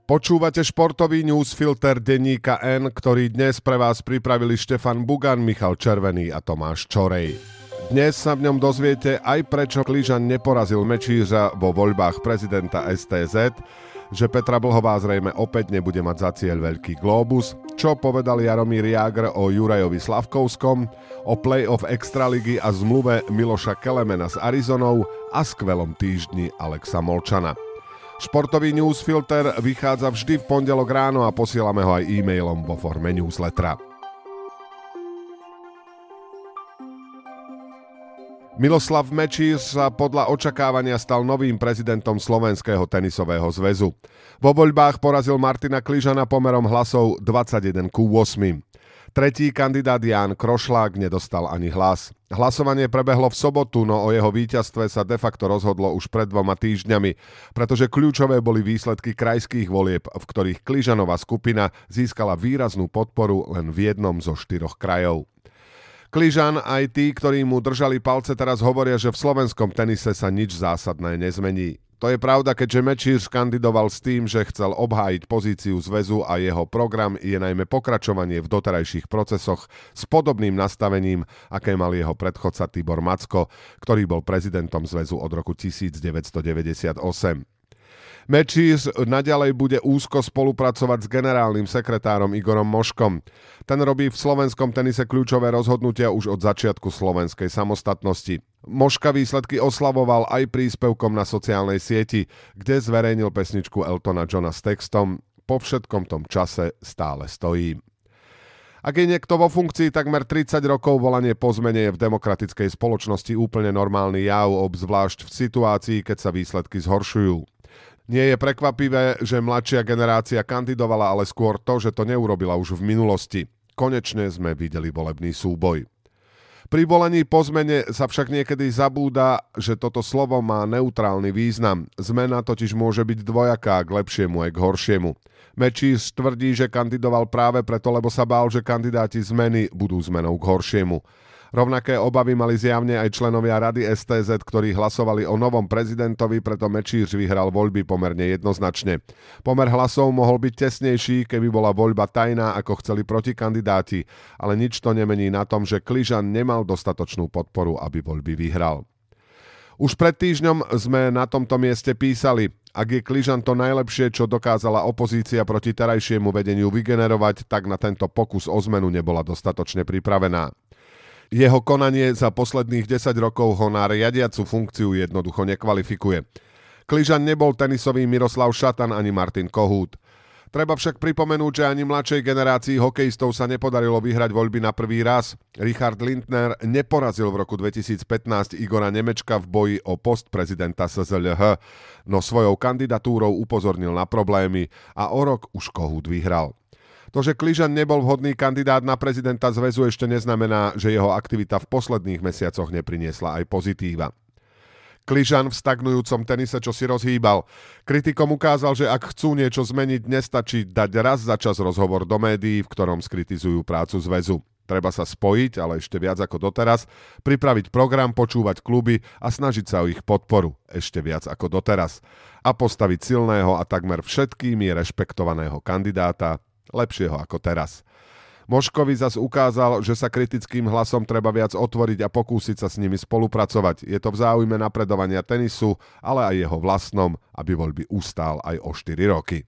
Počúvate športový newsfilter denníka N, ktorý dnes pre vás pripravili Štefan Bugan, Michal Červený a Tomáš Čorej. Dnes sa v ňom dozviete aj prečo Kližan neporazil Mečířa vo voľbách prezidenta STZ, že Petra Blhová zrejme opäť nebude mať za cieľ veľký glóbus, čo povedal Jaromír Jágr o Jurajovi Slavkovskom, o play-off Extraligy a zmluve Miloša Kelemena s Arizonou a skvelom týždni Alexa Molčana. Športový newsfilter vychádza vždy v pondelok ráno a posielame ho aj e-mailom vo forme newslettera. Miloslav Mečíř sa podľa očakávania stal novým prezidentom Slovenského tenisového zväzu. Vo voľbách porazil Martina Kližana pomerom hlasov 21:8. Tretí kandidát Ján Krošlák nedostal ani hlas. Hlasovanie prebehlo v sobotu, no o jeho víťazstve sa de facto rozhodlo už pred 2 týždňami, pretože kľúčové boli výsledky krajských volieb, v ktorých Kližanova skupina získala výraznú podporu len v jednom zo 4 krajov. Kližan aj tí, ktorí mu držali palce, teraz hovoria, že v slovenskom tenise sa nič zásadné nezmení. To je pravda, keďže Mečíř kandidoval s tým, že chcel obhájiť pozíciu zväzu a jeho program je najmä pokračovanie v doterajších procesoch s podobným nastavením, aké mal jeho predchodca Tibor Macko, ktorý bol prezidentom zväzu od roku 1998. Mečíř naďalej bude úzko spolupracovať s generálnym sekretárom Igorom Moškom. Ten robí v slovenskom tenise kľúčové rozhodnutia už od začiatku slovenskej samostatnosti. Moška výsledky oslavoval aj príspevkom na sociálnej sieti, kde zverejnil pesničku Eltona Johna s textom "Po všetkom tom čase stále stojím". Ak je niekto vo funkcii takmer 30 rokov, volanie po zmene je v demokratickej spoločnosti úplne normálny jav, obzvlášť v situácii, keď sa výsledky zhoršujú. Nie je prekvapivé, že mladšia generácia kandidovala, ale skôr to, že to neurobila už v minulosti. Konečne sme videli volebný súboj. Pri volaní po zmene sa však niekedy zabúda, že toto slovo má neutrálny význam. Zmena totiž môže byť dvojaká, k lepšiemu aj k horšiemu. Mečíř tvrdí, že kandidoval práve preto, lebo sa bál, že kandidáti zmeny budú zmenou k horšiemu. Rovnaké obavy mali zjavne aj členovia Rady STZ, ktorí hlasovali o novom prezidentovi, preto Mečíř vyhral voľby pomerne jednoznačne. Pomer hlasov mohol byť tesnejší, keby bola voľba tajná, ako chceli protikandidáti, ale nič to nemení na tom, že Kližan nemal dostatočnú podporu, aby voľby vyhral. Už pred týždňom sme na tomto mieste písali, ak je Kližan to najlepšie, čo dokázala opozícia proti terajšiemu vedeniu vygenerovať, tak na tento pokus o zmenu nebola dostatočne pripravená. Jeho konanie za posledných 10 rokov ho na riadiacu funkciu jednoducho nekvalifikuje. Kližan nebol tenisový Miroslav Šatan ani Martin Kohút. Treba však pripomenúť, že ani mladšej generácii hokejistov sa nepodarilo vyhrať voľby na prvý raz. Richard Lindner neporazil v roku 2015 Igora Nemečka v boji o post prezidenta SZLH, no svojou kandidatúrou upozornil na problémy a o rok už Kohút vyhral. To, že Kližan nebol vhodný kandidát na prezidenta zväzu, ešte neznamená, že jeho aktivita v posledných mesiacoch nepriniesla aj pozitíva. Kližan v stagnujúcom tenise čosi rozhýbal. Kritikom ukázal, že ak chcú niečo zmeniť, nestačí dať raz za čas rozhovor do médií, v ktorom skritizujú prácu zväzu. Treba sa spojiť, ale ešte viac ako doteraz, pripraviť program, počúvať kluby a snažiť sa o ich podporu, ešte viac ako doteraz. A postaviť silného a takmer všetkými rešpektovaného kandidáta, lepšieho ako teraz. Moškovi zas ukázal, že sa kritickým hlasom treba viac otvoriť a pokúsiť sa s nimi spolupracovať. Je to v záujme napredovania tenisu, ale aj jeho vlastnom, aby voľby ustál aj o 4 roky.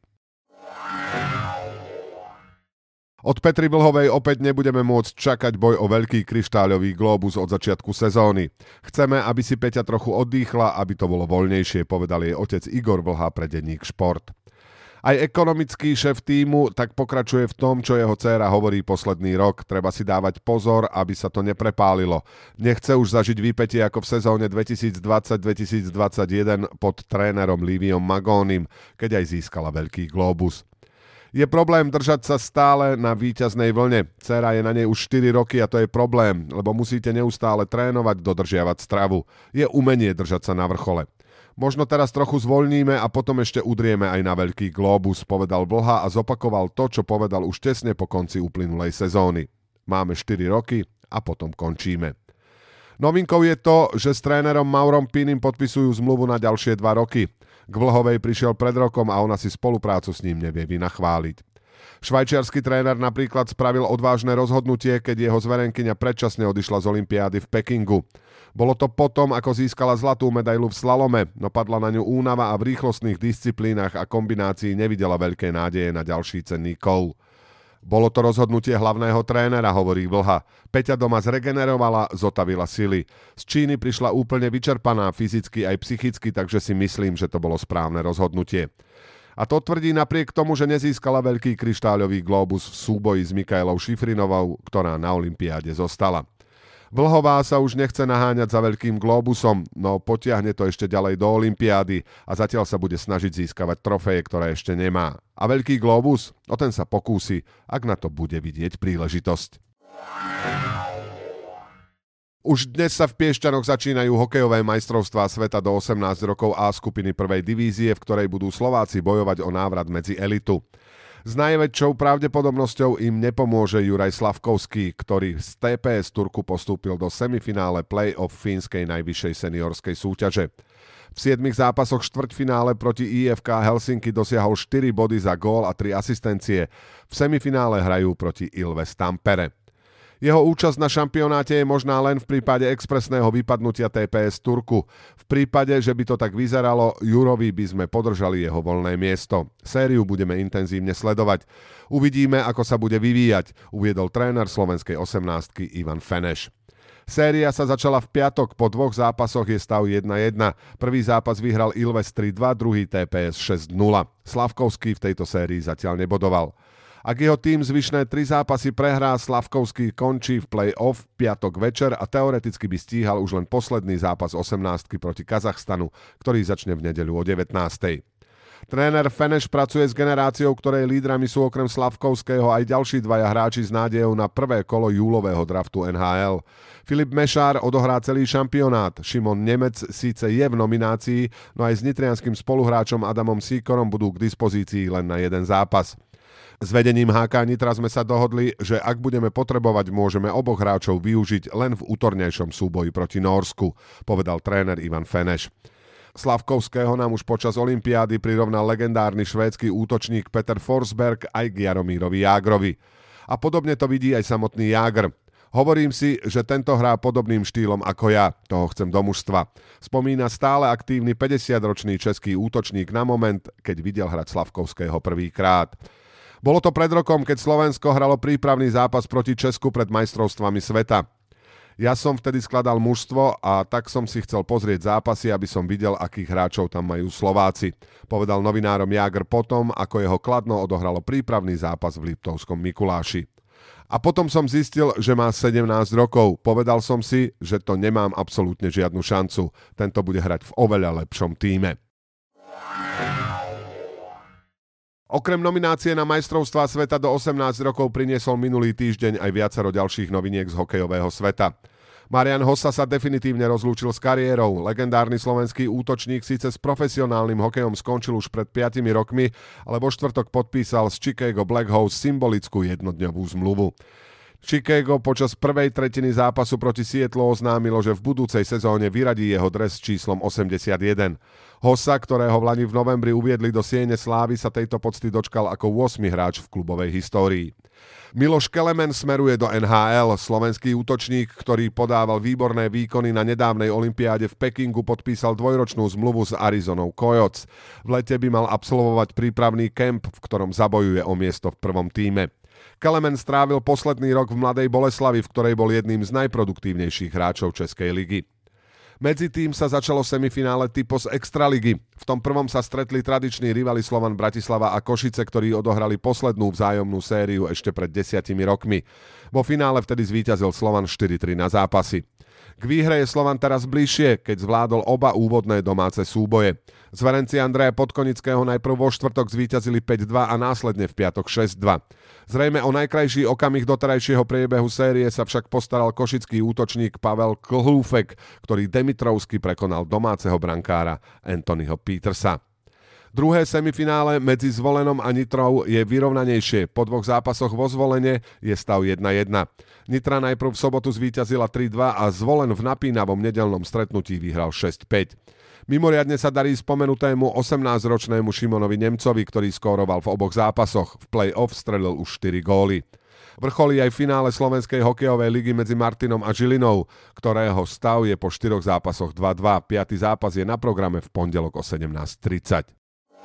Od Petry Blhovej opäť nebudeme môcť čakať boj o veľký kryštáľový glóbus od začiatku sezóny. Chceme, aby si Peťa trochu oddychla, aby to bolo voľnejšie, povedal jej otec Igor Vlha pre denník Šport. Aj ekonomický šéf tímu tak pokračuje v tom, čo jeho dcéra hovorí posledný rok. Treba si dávať pozor, aby sa to neprepálilo. Nechce už zažiť výpätie ako v sezóne 2020-2021 pod trénerom Liviom Magónim, keď aj získala veľký glóbus. Je problém držať sa stále na víťaznej vlne. Dcéra je na nej už 4 roky a to je problém, lebo musíte neustále trénovať, dodržiavať stravu. Je umenie držať sa na vrchole. Možno teraz trochu zvoľníme a potom ešte udrieme aj na veľký glóbus, povedal Vlha a zopakoval to, čo povedal už tesne po konci uplynulej sezóny. Máme 4 roky a potom končíme. Novinkou je to, že s trénerom Maurom Pinim podpisujú zmluvu na ďalšie 2 roky. K Vlhovej prišiel pred rokom a ona si spoluprácu s ním nevie vynachváliť. Švajčiarsky tréner napríklad spravil odvážne rozhodnutie, keď jeho zverenkyňa predčasne odišla z olympiády v Pekingu. Bolo to potom, ako získala zlatú medailu v slalome, no padla na ňu únava a v rýchlostných disciplínach a kombinácii nevidela veľké nádeje na ďalší cenný kol. Bolo to rozhodnutie hlavného trénera, hovorí Vlha. Peťa doma zregenerovala, zotavila sily. Z Číny prišla úplne vyčerpaná fyzicky aj psychicky, takže si myslím, že to bolo správne rozhodnutie. A to tvrdí napriek tomu, že nezískala veľký kryštáľový glóbus v súboji s Mikaelou Šifrinovou, ktorá na olympiáde zostala. Vlhová sa už nechce naháňať za veľkým glóbusom, no potiahne to ešte ďalej do olympiády a zatiaľ sa bude snažiť získavať trofeje, ktoré ešte nemá. A veľký glóbus? O ten sa pokúsi, ak na to bude vidieť príležitosť. Už dnes sa v Piešťanoch začínajú hokejové majstrovstvá sveta do 18 rokov A skupiny prvej divízie, v ktorej budú Slováci bojovať o návrat medzi elitu. S najväčšou pravdepodobnosťou im nepomôže Juraj Slavkovský, ktorý z TPS Turku postúpil do semifinále play-off fínskej najvyššej seniorskej súťaže. V 7 zápasoch štvrťfinále proti IFK Helsinki dosiahol 4 body za gól a 3 asistencie. V semifinále hrajú proti Ilves Tampere. Jeho účasť na šampionáte je možná len v prípade expresného vypadnutia TPS Turku. V prípade, že by to tak vyzeralo, Jurovi by sme podržali jeho voľné miesto. Sériu budeme intenzívne sledovať. Uvidíme, ako sa bude vyvíjať, uviedol tréner slovenskej 18-ky Ivan Feneš. Séria sa začala v piatok, po 2 zápasoch je stav 1-1. Prvý zápas vyhral Ilves 3-2, druhý TPS 6-0. Slavkovský v tejto sérii zatiaľ nebodoval. Ak jeho tým zvyšné 3 zápasy prehrá, Slavkovský končí v play-off piatok večer a teoreticky by stíhal už len posledný zápas 18-ky proti Kazachstanu, ktorý začne v nedeľu o 19. Tréner Feneš pracuje s generáciou, ktorej lídrami sú okrem Slavkovského aj ďalší 2 hráči s nádejou na prvé kolo júlového draftu NHL. Filip Mešár odohrá celý šampionát, Šimon Nemec síce je v nominácii, no aj s nitrianskym spoluhráčom Adamom Sýkorom budú k dispozícii len na jeden zápas. S vedením HK Nitra sme sa dohodli, že ak budeme potrebovať, môžeme oboch hráčov využiť len v útornejšom súboji proti Nórsku, povedal tréner Ivan Feneš. Slavkovského nám už počas olympiády prirovnal legendárny švédsky útočník Peter Forsberg aj k Jaromírovi Jágrovi. A podobne to vidí aj samotný Jágr. Hovorím si, že tento hrá podobným štýlom ako ja, toho chcem do mužstva. Spomína stále aktívny 50-ročný český útočník na moment, keď videl hrať Slavkovského prvýkrát. Bolo to pred rokom, keď Slovensko hralo prípravný zápas proti Česku pred majstrovstvami sveta. Ja som vtedy skladal mužstvo a tak som si chcel pozrieť zápasy, aby som videl, akých hráčov tam majú Slováci. Povedal novinárom Jágr potom, ako jeho Kladno odohralo prípravný zápas v Liptovskom Mikuláši. A potom som zistil, že má 17 rokov. Povedal som si, že to nemám absolútne žiadnu šancu. Tento bude hrať v oveľa lepšom tíme. Okrem nominácie na majstrovstvá sveta do 18 rokov priniesol minulý týždeň aj viacero ďalších noviniek z hokejového sveta. Marian Hossa sa definitívne rozlúčil s kariérou. Legendárny slovenský útočník síce s profesionálnym hokejom skončil už pred 5 rokmi, ale vo štvrtok podpísal z Chicago Blackhawks symbolickú jednodňovú zmluvu. Chicago počas prvej tretiny zápasu proti Seattlu oznámilo, že v budúcej sezóne vyradí jeho dres s číslom 81. Hossa, ktorého v lani v novembri uviedli do siene slávy, sa tejto pocty dočkal ako 8. hráč v klubovej histórii. Miloš Kelemen smeruje do NHL. Slovenský útočník, ktorý podával výborné výkony na nedávnej olympiáde v Pekingu, podpísal 2-ročnú zmluvu s Arizonou Coyotes. V lete by mal absolvovať prípravný kemp, v ktorom zabojuje o miesto v prvom tíme. Kelemen strávil posledný rok v Mladej Boleslavi, v ktorej bol jedným z najproduktívnejších hráčov Českej ligy. Medzi tým sa začalo semifinále Typos Extraligy. V tom prvom sa stretli tradiční rivali Slovan Bratislava a Košice, ktorí odohrali poslednú vzájomnú sériu ešte pred 10 rokmi. Vo finále vtedy zvíťazil Slovan 4-3 na zápasy. K výhre je Slovan teraz bližšie, keď zvládol oba úvodné domáce súboje. Zverenci Andreja Podkonického najprv vo štvrtok zvíťazili 5-2 a následne v piatok 6-2. Zrejme o najkrajší okamih doterajšieho priebehu série sa však postaral košický útočník Pavel Klhúfek, ktorý Demitrovsky prekonal domáceho brankára Anthonyho Petersa. Druhé semifinále medzi Zvolenom a Nitrou je vyrovnanejšie. Po 2 zápasoch vo Zvolene je stav 1-1. Nitra najprv v sobotu zvíťazila 3-2 a Zvolen v napínavnom nedeľnom stretnutí vyhral 6-5. Mimoriadne sa darí spomenutému 18-ročnému Šimonovi Nemcovi, ktorý skóroval v oboch zápasoch. V play-off strelil už 4 góly. Vrcholí aj finále Slovenskej hokejovej ligy medzi Martinom a Žilinou, ktorého stav je po 4 zápasoch 2-2. 5. zápas je na programe v pondelok o 17:30.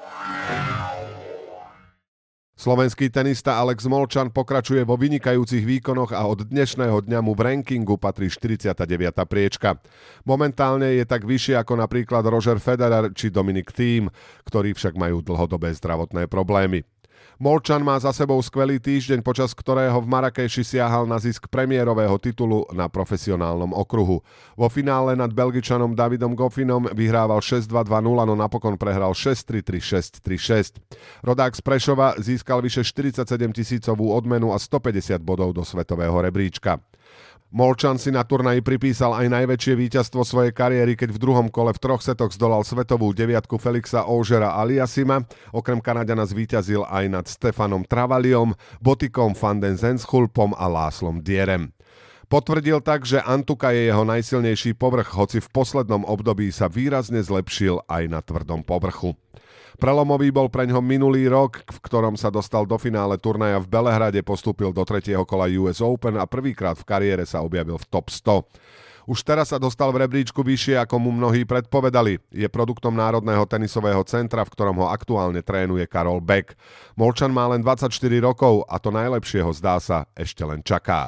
Slovenský tenista Alex Molčan pokračuje vo vynikajúcich výkonoch a od dnešného dňa mu v rankingu patrí 49. priečka. Momentálne je tak vyššie ako napríklad Roger Federer či Dominic Thiem, ktorí však majú dlhodobé zdravotné problémy. Molčan má za sebou skvelý týždeň, počas ktorého v Marrakeši siahal na zisk premiérového titulu na profesionálnom okruhu. Vo finále nad Belgičanom Davidom Goffinom vyhrával 6-2, 2-0, no napokon prehral 6-3, 3-6, 3-6. Rodák z Prešova získal vyše 47 000 odmenu a 150 bodov do svetového rebríčka. Molčan si na turnaji pripísal aj najväčšie víťazstvo svojej kariéry, keď v druhom kole v 3 setoch zdolal svetovú deviatku Felixa Augera Aliassima. Okrem Kanaďana zvíťazil aj nad Stefanom Travaliom, Botikom van den Zandschulpom a Láslom Dierem. Potvrdil tak, že Antuka je jeho najsilnejší povrch, hoci v poslednom období sa výrazne zlepšil aj na tvrdom povrchu. Prelomový bol preňho minulý rok, v ktorom sa dostal do finále turnaja v Belehrade, postúpil do 3. kola US Open a prvýkrát v kariére sa objavil v top 100. Už teraz sa dostal v rebríčku vyššie, ako mu mnohí predpovedali. Je produktom Národného tenisového centra, v ktorom ho aktuálne trénuje Karol Beck. Molčan má len 24 rokov a to najlepšieho, zdá sa, ešte len čaká.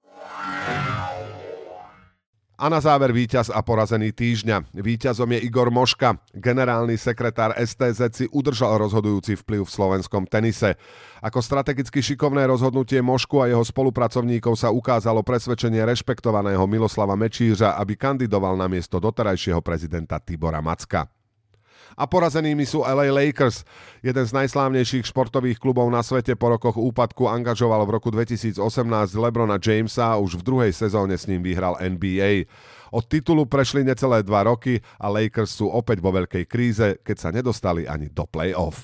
A na záver víťaz a porazený týždňa. Víťazom je Igor Moška. Generálny sekretár STZ si udržal rozhodujúci vplyv v slovenskom tenise. Ako strategicky šikovné rozhodnutie Mošku a jeho spolupracovníkov sa ukázalo presvedčenie rešpektovaného Miloslava Mečířa, aby kandidoval na miesto doterajšieho prezidenta Tibora Macka. A porazenými sú LA Lakers. Jeden z najslávnejších športových klubov na svete po rokoch úpadku angažoval v roku 2018 LeBrona Jamesa a už v druhej sezóne s ním vyhral NBA. Od titulu prešli necelé 2 roky a Lakers sú opäť vo veľkej kríze, keď sa nedostali ani do play-off.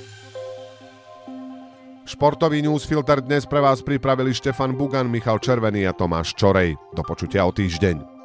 Športový newsfilter dnes pre vás pripravili Štefan Bugan, Michal Červený a Tomáš Čorej. Do počutia o týždeň.